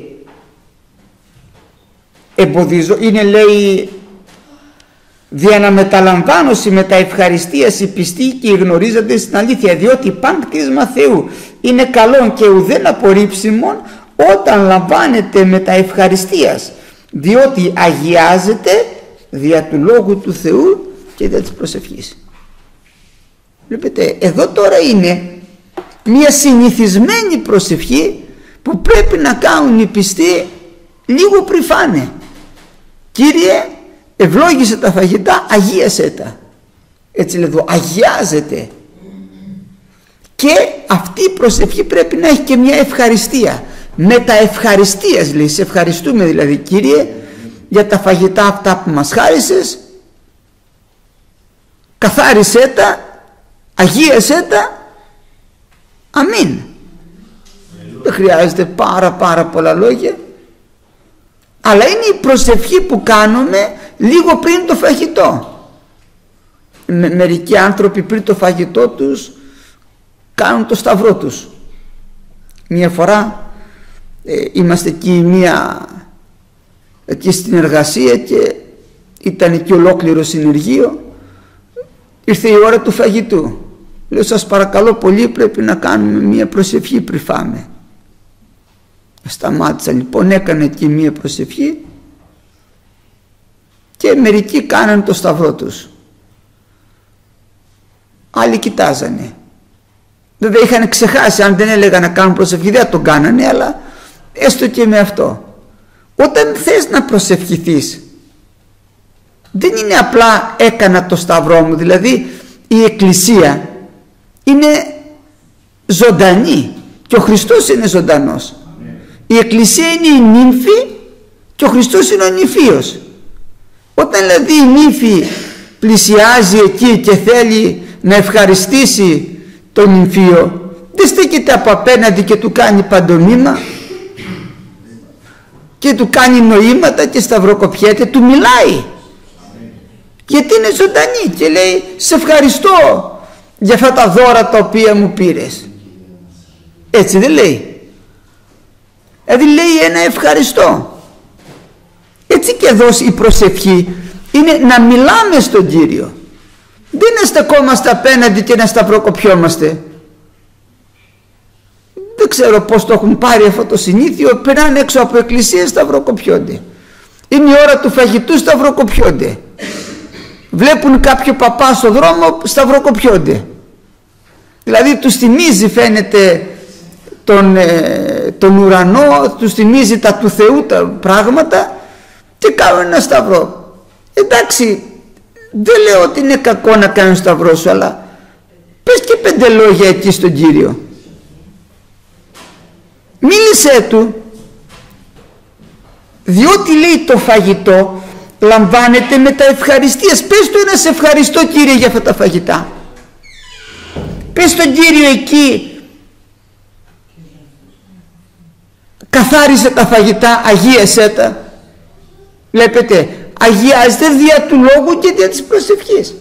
εμποδίζω, είναι λέει, δια να μεταλαμβάνωση με τα ευχαριστίας οι πιστοί και οι γνωρίζονται στην αλήθεια, διότι παν κτίσμα Θεού είναι καλόν και ουδέν απορρίψιμον όταν λαμβάνεται με τα ευχαριστίας, διότι αγιάζεται δια του Λόγου του Θεού και δια της προσευχής. Βλέπετε, εδώ τώρα είναι μια συνηθισμένη προσευχή που πρέπει να κάνουν οι πιστοί λίγο πριν φάνε. Κύριε, ευλόγησε τα φαγητά, αγίασέ τα. Έτσι λέει εδώ, αγιάζεται. Και αυτή η προσευχή πρέπει να έχει και μια ευχαριστία. Με τα ευχαριστίας λέει, σε ευχαριστούμε δηλαδή Κύριε για τα φαγητά αυτά που μας χάρισες, καθάρισέ τα, αγίασέ τα, αμήν. Δεν χρειάζεται πάρα πάρα πολλά λόγια, αλλά είναι η προσευχή που κάνουμε λίγο πριν το φαγητό. Με, μερικοί άνθρωποι πριν το φαγητό τους κάνουν το σταυρό τους. Μια φορά ε, είμαστε εκεί μία εκεί στην εργασία και ήταν εκεί ολόκληρο συνεργείο, ήρθε η ώρα του φαγητού. Λέω, σας παρακαλώ πολύ, πρέπει να κάνουμε μία προσευχή πριν φάμε. Σταμάτησα λοιπόν, έκανε εκεί μία προσευχή και μερικοί κάνανε το σταυρό τους, άλλοι κοιτάζανε. Βέβαια είχαν ξεχάσει, αν δεν έλεγα να κάνουν προσευχή δεν τον κάνανε, αλλά έστω και με αυτό. Όταν θες να προσευχηθείς, δεν είναι απλά έκανα το σταυρό μου, δηλαδή η Εκκλησία είναι ζωντανή και ο Χριστός είναι ζωντανός. Η Εκκλησία είναι η νύμφη και ο Χριστός είναι ο νηφίος. Όταν δηλαδή η νύμφη πλησιάζει εκεί και θέλει να ευχαριστήσει τον νηφίο, δεν στέκεται από απέναντι και του κάνει παντομήμα και του κάνει νοήματα και σταυροκοπιέται, του μιλάει, γιατί είναι ζωντανή και λέει σε ευχαριστώ για αυτά τα δώρα τα οποία μου πήρες. Έτσι δεν λέει? Δηλαδή λέει ένα ευχαριστώ. Έτσι και εδώ η προσευχή είναι να μιλάμε στον Κύριο, δεν να στεκόμαστε απέναντι και να σταυροκοπιόμαστε. Δεν ξέρω πως το έχουν πάρει αυτό το συνήθειο, περνάνε έξω από εκκλησίες, σταυροκοπιόνται. Είναι η ώρα του φαγητού, σταυροκοπιόνται. Βλέπουν κάποιο παπά στο δρόμο, σταυροκοπιόνται. Δηλαδή τους θυμίζει, φαίνεται, τον, ε, τον ουρανό, τους θυμίζει τα του Θεού τα πράγματα και κάνουν ένα σταυρό. Εντάξει, δεν λέω ότι είναι κακό να κάνουν σταυρό σου, αλλά πες και πέντε λόγια εκεί στον Κύριο. Μίλησέ του, διότι λέει το φαγητό λαμβάνεται με τα ευχαριστίας. Πες του ένα σε ευχαριστώ Κύριε για αυτά τα φαγητά. Πες στον Κύριο εκεί, καθάρισε τα φαγητά, αγίασέ τα. Βλέπετε, αγιάζεται δια του λόγου και δια της προσευχής.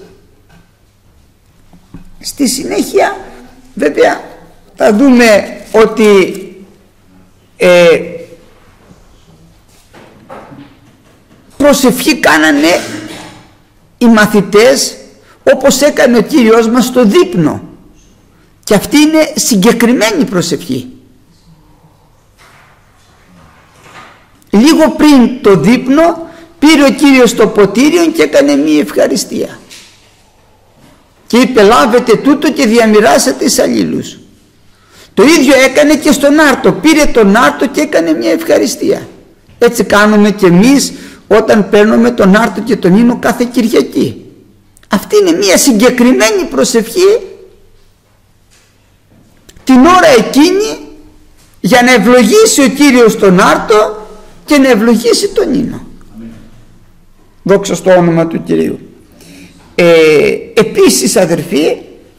Στη συνέχεια βέβαια θα δούμε ότι ε, προσευχή κάνανε οι μαθητές όπως έκανε ο Κύριος μας στο δείπνο, και αυτή είναι συγκεκριμένη προσευχή. Λίγο πριν το δείπνο πήρε ο Κύριος το ποτήριο και έκανε μία ευχαριστία και είπε λάβετε τούτο και διαμοιράσατε εις αλλήλους. Το ίδιο έκανε και στον άρτο, πήρε τον άρτο και έκανε μια ευχαριστία. Έτσι κάνουμε και εμείς όταν παίρνουμε τον άρτο και τον ίνο κάθε Κυριακή. Αυτή είναι μια συγκεκριμένη προσευχή την ώρα εκείνη για να ευλογήσει ο Κύριος τον άρτο και να ευλογήσει τον ίνο. Δόξα στο όνομα του Κυρίου. Ε, επίσης αδερφοί,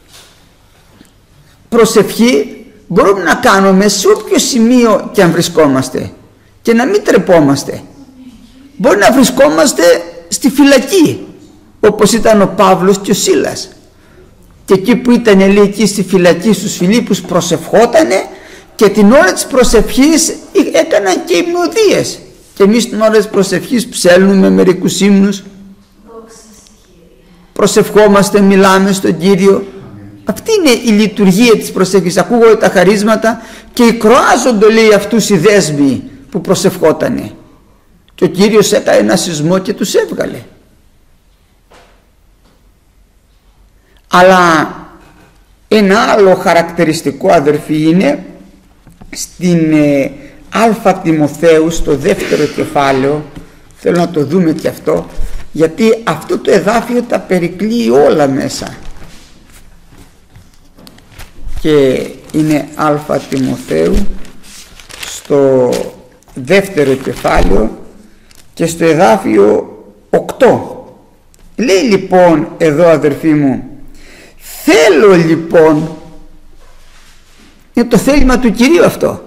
προσευχή μπορούμε να κάνουμε σε όποιο σημείο και αν βρισκόμαστε και να μην τρεπόμαστε. Μπορεί να βρισκόμαστε στη φυλακή όπως ήταν ο Παύλος και ο Σίλας, και εκεί που ήταν λέει εκεί στη φυλακή στους Φιλίππους προσευχότανε και την ώρα της προσευχής έκαναν και υμνοδίες, και εμείς την ώρα της προσευχής ψέλνουμε μερικούς ύμνους, προσευχόμαστε, μιλάμε στον Κύριο. Αυτή είναι η λειτουργία της προσευχής. Ακούγονται τα χαρίσματα και εκροάζονται λέει αυτούς οι δέσμοι που προσευχότανε, και ο Κύριος έκανε ένα σεισμό και τους έβγαλε. Αλλά ένα άλλο χαρακτηριστικό αδερφοί είναι στην ε, Α Τιμοθέου στο δεύτερο κεφάλαιο, θέλω να το δούμε και αυτό, γιατί αυτό το εδάφιο τα περικλείει όλα μέσα, και είναι Α Τιμοθέου στο δεύτερο κεφάλαιο και στο εδάφιο οκτώ. Λέει λοιπόν εδώ αδερφοί μου, θέλω λοιπόν, είναι το θέλημα του Κυρίου αυτό,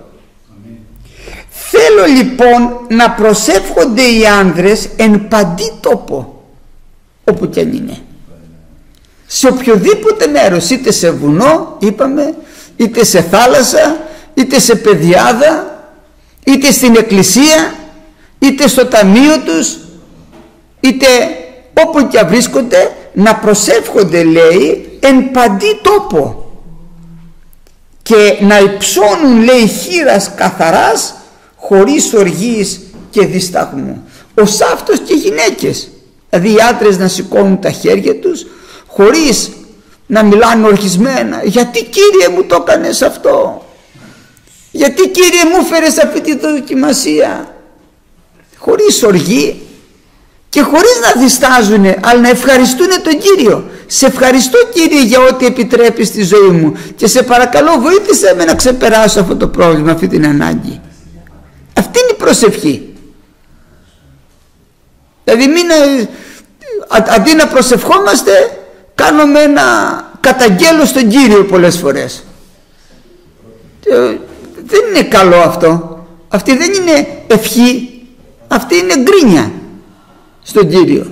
θέλω λοιπόν να προσεύχονται οι άνδρες εν παντί τόπο, όπου κι αν είναι, σε οποιοδήποτε μέρος, είτε σε βουνό είπαμε, είτε σε θάλασσα, είτε σε πεδιάδα, είτε στην εκκλησία, είτε στο ταμείο τους, είτε όπου και βρίσκονται, να προσεύχονται λέει εν παντί τόπο, και να υψώνουν λέει χείρας καθαράς χωρίς οργής και δισταγμού. Ως αυτός και οι γυναίκες, δηλαδή οι άντρες να σηκώνουν τα χέρια τους χωρίς να μιλάνε οργισμένα, γιατί Κύριε μου το έκανες αυτό, γιατί Κύριε μου φέρες αυτή τη δοκιμασία, χωρίς οργή και χωρίς να διστάζουν, αλλά να ευχαριστούν τον Κύριο. Σε ευχαριστώ Κύριε για ό,τι επιτρέπεις στη ζωή μου και σε παρακαλώ βοήθησε με να ξεπεράσω αυτό το πρόβλημα, αυτή την ανάγκη. Αυτή είναι η προσευχή. Δηλαδή μην, αντί να προσευχόμαστε κάνουμε ένα καταγγέλω στον Κύριο πολλές φορές. Δεν είναι καλό αυτό. Αυτή δεν είναι ευχή, αυτή είναι γκρίνια στον Κύριο.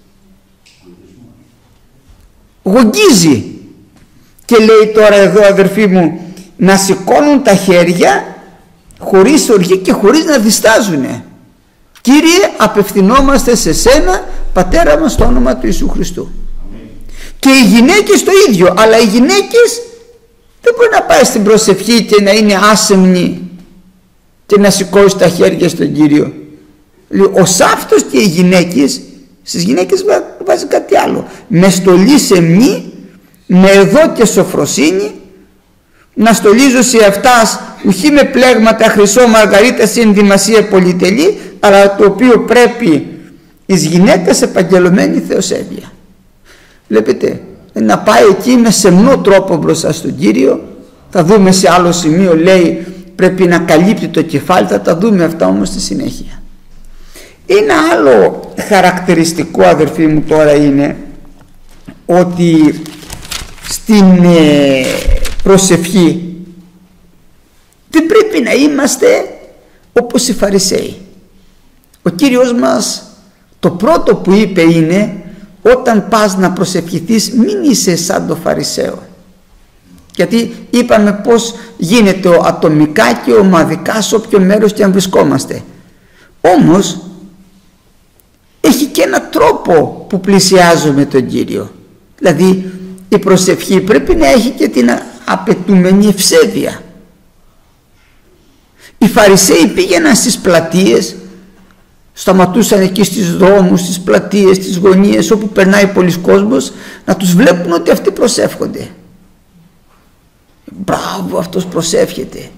Γογγίζει. Και λέει τώρα εδώ αδερφοί μου, να σηκώνουν τα χέρια χωρίς οργή και χωρίς να διστάζουνε. Κύριε, απευθυνόμαστε σε σένα Πατέρα μας στο όνομα του Ιησού Χριστού. Και οι γυναίκες το ίδιο, αλλά οι γυναίκες δεν μπορεί να πάει στην προσευχή και να είναι άσεμνη και να σηκώσει τα χέρια στον Κύριο. Ο Σάφτος και οι γυναίκες, στις γυναίκες βάζει κάτι άλλο, με στολή σε μνή, με εδώ και σοφροσύνη, να στολίζω σε αυτάς ουχή με πλέγματα χρυσό μαργαρίτα σε ενδυμασία πολυτελή, αλλά το οποίο πρέπει εις γυναίκας επαγγελωμένη θεοσέβεια. Βλέπετε, να πάει εκεί με σεμνό τρόπο μπροστά στον Κύριο. Θα δούμε σε άλλο σημείο, λέει πρέπει να καλύπτει το κεφάλι, θα τα δούμε αυτά όμως στη συνέχεια. Ένα άλλο χαρακτηριστικό αδερφοί μου τώρα είναι ότι στην ε, προσευχή δεν πρέπει να είμαστε όπως οι Φαρισαίοι. Ο Κύριος μας το πρώτο που είπε είναι, όταν πας να προσευχηθείς μην είσαι σαν το Φαρισαίο. Γιατί είπαμε πως γίνεται ατομικά και ομαδικά σε όποιο μέρος και αν βρισκόμαστε. Όμως έχει και ένα τρόπο που πλησιάζουμε τον Κύριο. Δηλαδή η προσευχή πρέπει να έχει και την απαιτούμενη ευσέβεια. Οι Φαρισαίοι πήγαιναν στις πλατείες, σταματούσαν εκεί στις δρόμους, στις πλατείες, στις γωνίες, όπου περνάει πολλής κόσμος, να τους βλέπουν ότι αυτοί προσεύχονται. Μπράβο, αυτός προσεύχεται.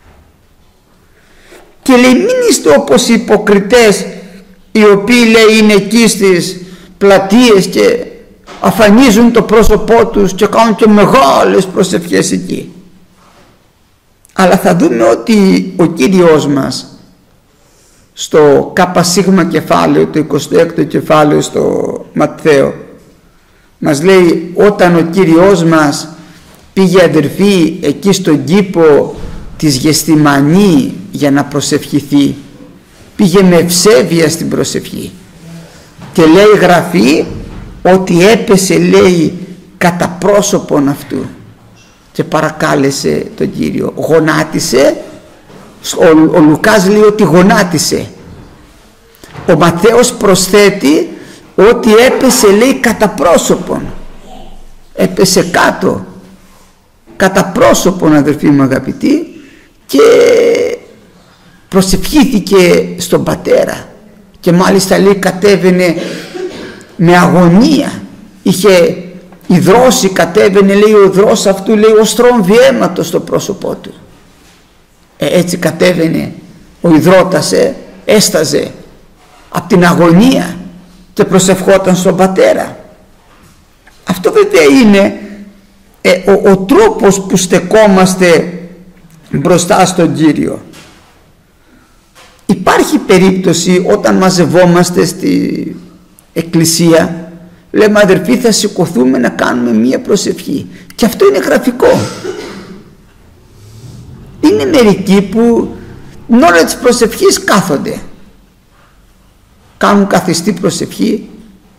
Και λέει, μην είστε όπως οι υποκριτές, οι οποίοι λέει είναι εκεί στις πλατείες και αφανίζουν το πρόσωπό τους και κάνουν και μεγάλες προσευχές εκεί. Αλλά θα δούμε ότι ο Κύριος μας στο ΚΣ κεφάλαιο, το εικοστό έκτο κεφάλαιο στο Ματθαίο, μας λέει, όταν ο Κύριος μας πήγε, αδερφοί, εκεί στον κήπο της Γεστημανή για να προσευχηθεί, πήγε με ευσέβεια στην προσευχή και λέει γραφή ότι έπεσε, λέει, κατά πρόσωπον αυτού και παρακάλεσε τον Κύριο. Γονάτισε, ο, ο Λουκάς λέει ότι γονάτισε. Ο Ματθαίος προσθέτει ότι έπεσε, λέει, κατά πρόσωπον, έπεσε κάτω, κατά πρόσωπον, αδερφοί μου αγαπητοί, και προσευχήθηκε στον Πατέρα και μάλιστα λέει κατέβαινε με αγωνία, είχε υδρώσει, κατέβαινε, λέει, ο υδρός αυτού, λέει, ως στρόμβι αίματος στο πρόσωπό του. Ε, έτσι κατέβαινε ο υδρότας, ε, έσταζε από την αγωνία και προσευχόταν στον Πατέρα. Αυτό βέβαια είναι ε, ο, ο τρόπος που στεκόμαστε μπροστά στον Κύριο. Υπάρχει περίπτωση όταν μαζευόμαστε στη εκκλησία, λέμε, αδερφοί, θα σηκωθούμε να κάνουμε μία προσευχή, και αυτό είναι γραφικό. Είναι μερικοί που την ώρα της προσευχής κάθονται, κάνουν καθιστή προσευχή.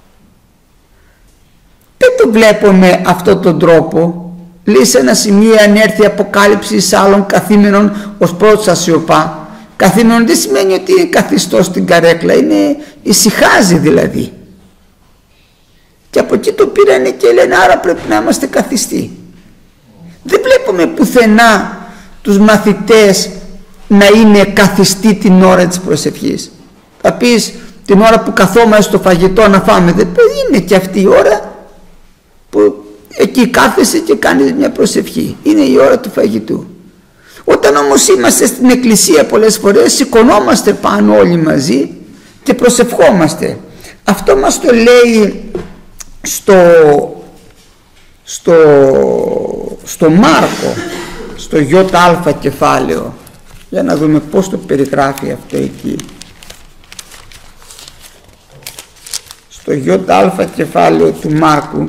Δεν το βλέπω με αυτόν τον τρόπο. Λέει σε ένα σημείο, αν έρθει αποκάλυψη εις άλλων καθήμενων ως πρώτος ασιωπά. Καθήμενον δεν σημαίνει ότι είναι καθιστός στην καρέκλα, είναι ησυχάζει δηλαδή. Και από εκεί το πήρανε και λένε, άρα πρέπει να είμαστε καθιστοί. Δεν βλέπουμε πουθενά τους μαθητές να είναι καθιστοί την ώρα της προσευχής. Θα πεις, την ώρα που καθόμαστε στο φαγητό να φάμε, δεν είναι και αυτή η ώρα που εκεί κάθεσαι και κάνεις μια προσευχή. Είναι η ώρα του φαγητού. Όταν όμως είμαστε στην εκκλησία πολλές φορές σηκωνόμαστε πάνω όλοι μαζί και προσευχόμαστε. Αυτό μας το λέει στο, στο, στο Μάρκο, στο ΙΑ κεφάλαιο. Για να δούμε πώς το περιγράφει αυτό εκεί. Στο ΙΑ κεφάλαιο του Μάρκου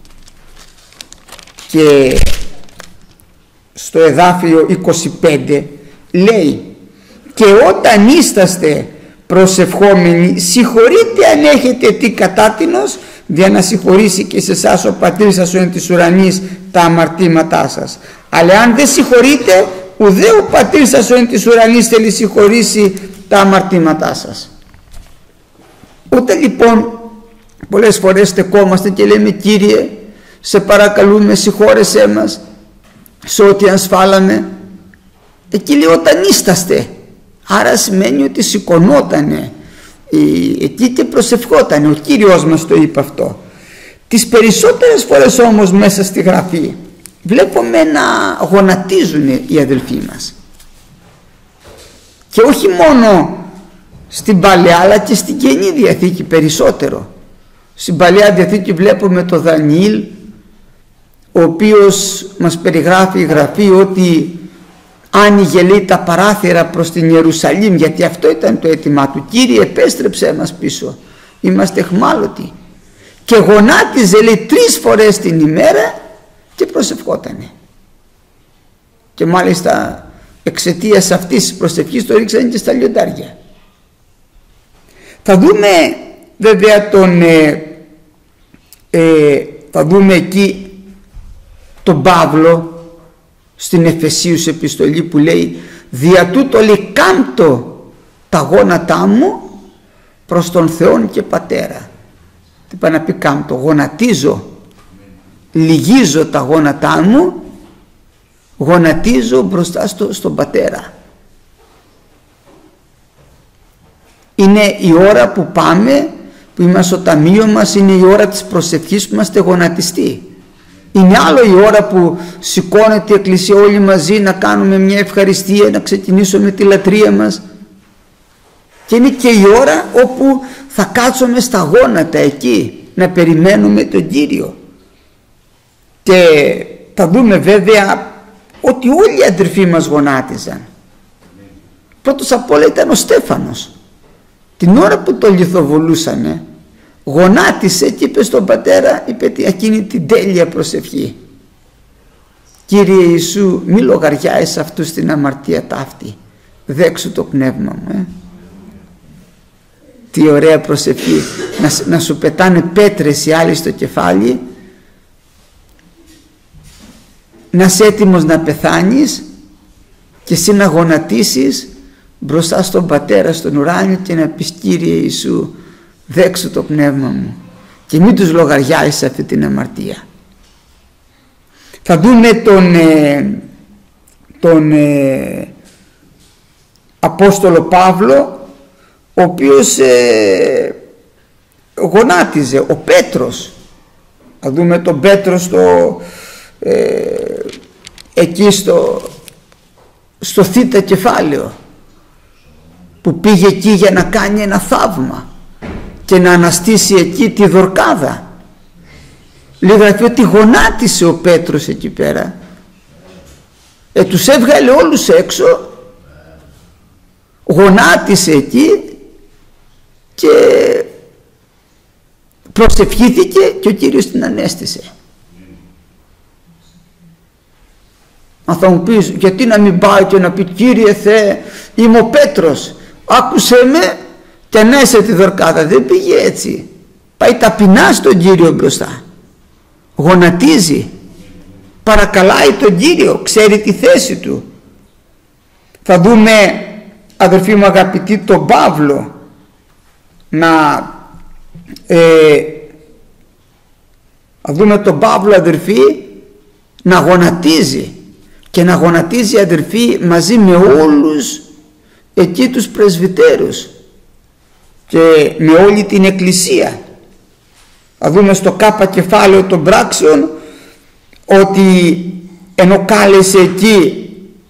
και στο εδάφιο είκοσι πέντε λέει, και ότανίσταστε προσευχόμενοι, συγχωρείτε αν έχετε τι κατάτινος, για να συγχωρήσει και σε εσάς ο Πατήρ σας ο εν της ουρανής τα αμαρτήματά σας. Αλλά αν δεν συγχωρείτε, ουδέ ο Πατήρ σας ο εν της ουρανής θέλει συγχωρήσει τα αμαρτήματά σας. Ούτε λοιπόν πολλές φορές στεκόμαστε και λέμε, Κύριε, σε παρακαλούμε, συγχώρεσέ μας σε ό,τι ασφάλαμε. Εκεί λέει ότανίσταστε, άρα σημαίνει ότι σηκωνότανε εκεί και προσευχότανε. Ο Κύριος μας το είπε αυτό. Τις περισσότερες φορές όμως μέσα στη Γραφή βλέπουμε να γονατίζουν οι αδελφοί μας, και όχι μόνο στην Παλαιά αλλά και στην Καινή Διαθήκη περισσότερο. Στην Παλαιά Διαθήκη βλέπουμε το Δανιήλ, ο οποίος μας περιγράφει η Γραφή ότι άνοιγε, λέει, τα παράθυρα προς την Ιερουσαλήμ, γιατί αυτό ήταν το αίτημά του. Κύριε, επέστρεψέ μας πίσω, είμαστε εχμάλωτοι. Και γονάτιζε, λέει, τρεις φορές την ημέρα και προσευχότανε. Και μάλιστα εξαιτίας αυτής της προσευχής το ρίξανε και στα λιοντάρια. Θα δούμε βέβαια τον ε, ε, θα δούμε εκεί τον Παύλο στην Εφεσίους επιστολή που λέει, δια τούτο λέει κάμπτω τα γόνατά μου προς τον Θεόν και Πατέρα. Τι πάει να πει κάμπτω? Γονατίζω, λυγίζω τα γόνατά μου, γονατίζω μπροστά στο, στον Πατέρα. Είναι η ώρα που πάμε, που είμαστε στο ταμείο μας, είναι η ώρα της προσευχής που είμαστε γονατιστοί. Είναι άλλο η ώρα που σηκώνεται η Εκκλησία όλοι μαζί να κάνουμε μια ευχαριστία, να ξεκινήσουμε τη λατρεία μας. Και είναι και η ώρα όπου θα κάτσουμε στα γόνατα εκεί, να περιμένουμε τον Κύριο. Και θα δούμε βέβαια ότι όλοι οι αδερφοί μας γονάτιζαν. Πρώτος απ' όλα ήταν ο Στέφανος. Την ώρα που το λιθοβολούσανε, γονάτισε και είπε στον Πατέρα, είπε εκείνη την τέλεια προσευχή: Κύριε Ιησού, μη λογαριάεις αυτούς την αμαρτία ταύτη, δέξου το πνεύμα μου. ε. Τι ωραία προσευχή, να, να σου πετάνε πέτρες οι άλλοι στο κεφάλι, να είσαι έτοιμος να πεθάνεις και εσύ να γονατίσεις μπροστά στον Πατέρα στον ουράνιο και να πεις: Κύριε Ιησού, δέξου το πνεύμα μου, και μην τους λογαριάσεις αυτή την αμαρτία. Θα δούμε τον, ε, τον ε, Απόστολο Παύλο, ο οποίος ε, γονάτιζε, ο Πέτρος. Θα δούμε τον Πέτρο στο, ε, εκεί στο, στο θήτα κεφάλαιο, που πήγε εκεί για να κάνει ένα θαύμα και να αναστήσει εκεί τη Δορκάδα. Λέει γραφεί ότι γονάτισε ο Πέτρος εκεί πέρα, ε, τους έβγαλε όλους έξω, γονάτισε εκεί και προσευχήθηκε και ο Κύριος την ανέστησε. Αν θα μου πεις γιατί να μην πάει και να πει: Κύριε Θεέ, είμαι ο Πέτρος, άκουσέ με και ανέσε τη Δορκάδα. Δεν πήγε έτσι. Πάει ταπεινά στον Κύριο μπροστά, γονατίζει, παρακαλάει τον Κύριο, ξέρει τη θέση του. Θα δούμε, αδερφοί μου αγαπητοί, τον Παύλο να ε, θα δούμε τον Παύλο, αδερφοί, να γονατίζει, και να γονατίζει, αδερφοί, μαζί με όλους εκεί τους πρεσβυτέρους και με όλη την Εκκλησία. Θα δούμε στο κάπα κεφάλαιο των πράξεων ότι ενώ κάλεσε εκεί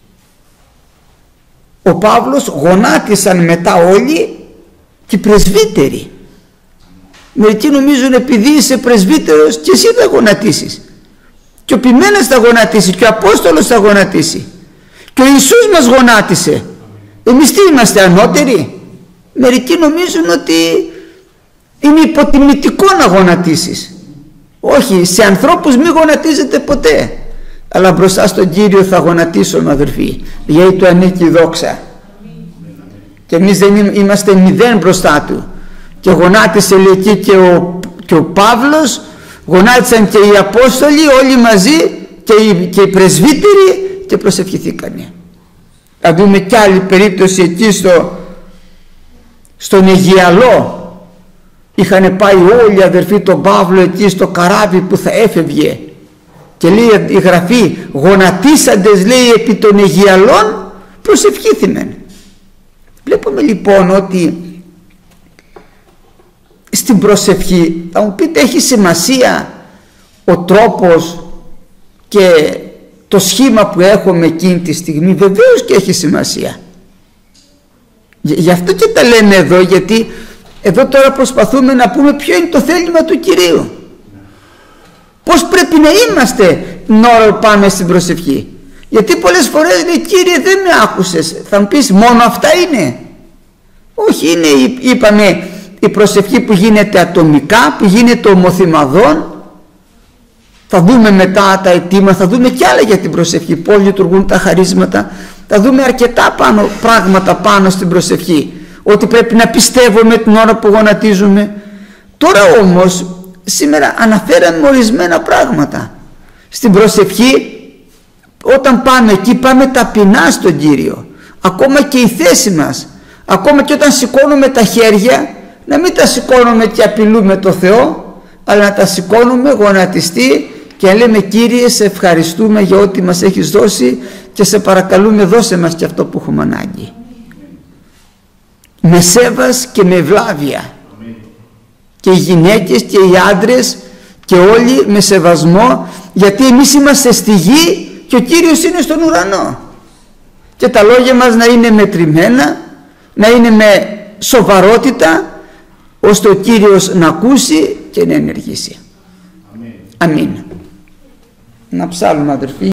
ο Παύλος, γονάτισαν μετά όλοι και οι πρεσβύτεροι. Μερικοί νομίζουν επειδή είσαι πρεσβύτερος και εσύ θα γονατίσεις, και ο Ποιμένας θα γονατίσει, και ο Απόστολος θα γονατίσει, και ο Ιησούς μας γονάτισε. Εμείς τι είμαστε, ανώτεροι? Μερικοί νομίζουν ότι είναι υποτιμητικό να γονατίσεις. Όχι, σε ανθρώπους μη γονατίζετε ποτέ, αλλά μπροστά στον Κύριο θα γονατίσουμε, αδερφοί, γιατί του ανήκει η δόξα. Και εμείς δεν είμαστε μηδέν μπροστά του. Και γονάτισε, λέει εκεί, και ο, και ο Παύλος, γονάτισαν και οι Απόστολοι όλοι μαζί και οι, και οι πρεσβύτεροι, και προσευχηθήκανε. Θα δούμε κι άλλη περίπτωση εκεί στο, στον Αιγιαλό. Είχαν πάει όλοι οι αδερφοί τον Παύλο εκεί στο καράβι που θα έφευγε, και λέει η Γραφή, γονατίσαντες, λέει, επί των Αιγιαλών προσευχήθημεν. Βλέπουμε λοιπόν ότι στην προσευχή, θα μου πείτε, έχει σημασία ο τρόπος και το σχήμα που έχουμε εκείνη τη στιγμή? Βεβαίως και έχει σημασία. Γι' αυτό και τα λέμε εδώ, γιατί εδώ τώρα προσπαθούμε να πούμε ποιο είναι το θέλημα του Κυρίου, πώς πρέπει να είμαστε την ώρα που πάμε στην προσευχή. Γιατί πολλές φορές λέει: Κύριε, δεν με άκουσες. Θα μου πεις, μόνο αυτά είναι? Όχι, είναι, είπαμε, η προσευχή που γίνεται ατομικά, που γίνεται ομοθυμαδών. Θα δούμε μετά τα αιτήματα, θα δούμε κι άλλα για την προσευχή, πώς λειτουργούν τα χαρίσματα. Θα δούμε αρκετά πάνω, πράγματα πάνω στην προσευχή, ότι πρέπει να πιστεύουμε την ώρα που γονατίζουμε. Τώρα όμως, σήμερα αναφέραμε ορισμένα πράγματα. Στην προσευχή, όταν πάμε εκεί, πάμε ταπεινά στον Κύριο. Ακόμα και η θέση μας, ακόμα και όταν σηκώνουμε τα χέρια, να μην τα σηκώνουμε και απειλούμε το Θεό, αλλά να τα σηκώνουμε γονατιστοί και λέμε Κύριε, σε ευχαριστούμε για ό,τι μας έχεις δώσει και σε παρακαλούμε δώσε μας και αυτό που έχουμε ανάγκη. Με σέβας και με ευλάβεια. Και οι γυναίκες και οι άντρες και όλοι με σεβασμό, γιατί εμείς είμαστε στη γη και ο Κύριος είναι στον ουρανό. Και τα λόγια μας να είναι μετρημένα, να είναι με σοβαρότητα, ώστε ο Κύριος να ακούσει και να ενεργήσει. Αμήν. Αμήν. Να ψάλουμε, αδερφοί.